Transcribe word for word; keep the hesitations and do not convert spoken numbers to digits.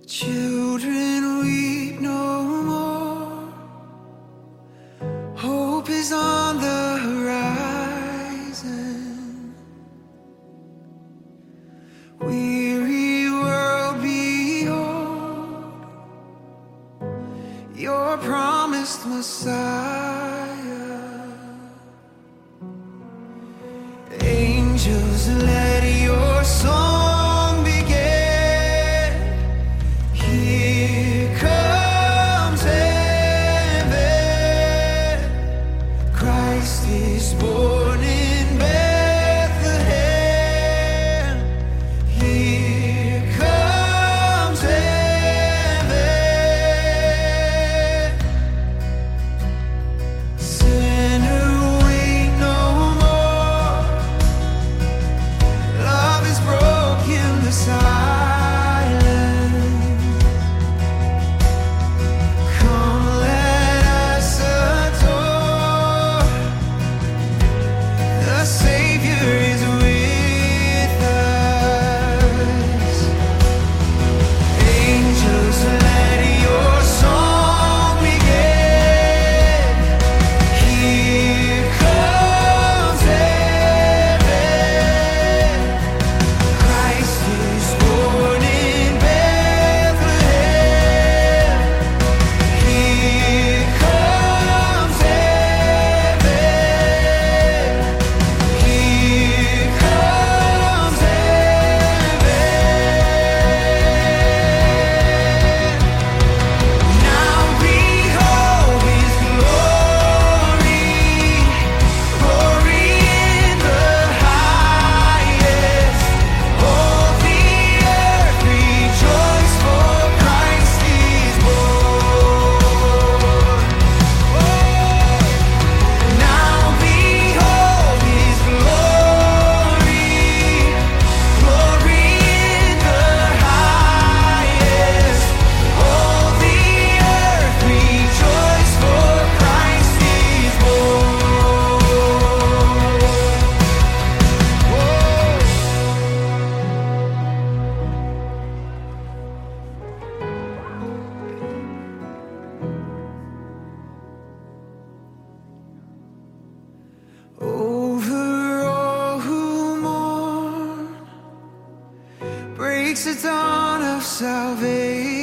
Children weep no more. Hope is on the horizon. Weary world, behold your promised Messiah. Angels, let your song begin. Here comes heaven. Christ is born in Bethlehem. Here comes heaven. Sinner, wait no more. Love has broken the silence. Come, let us adore. The Savior is with us. Angels, let your song begin. Here comes heaven. Christ is born in Bethlehem. Here comes heaven. Here comes heaven. Now behold His glory, glory in the highest. All the earth rejoice, for Christ is born. Now behold His glory, glory in the highest. All the earth rejoice, for Christ is born. Over all who mourn breaks the dawn of salvation.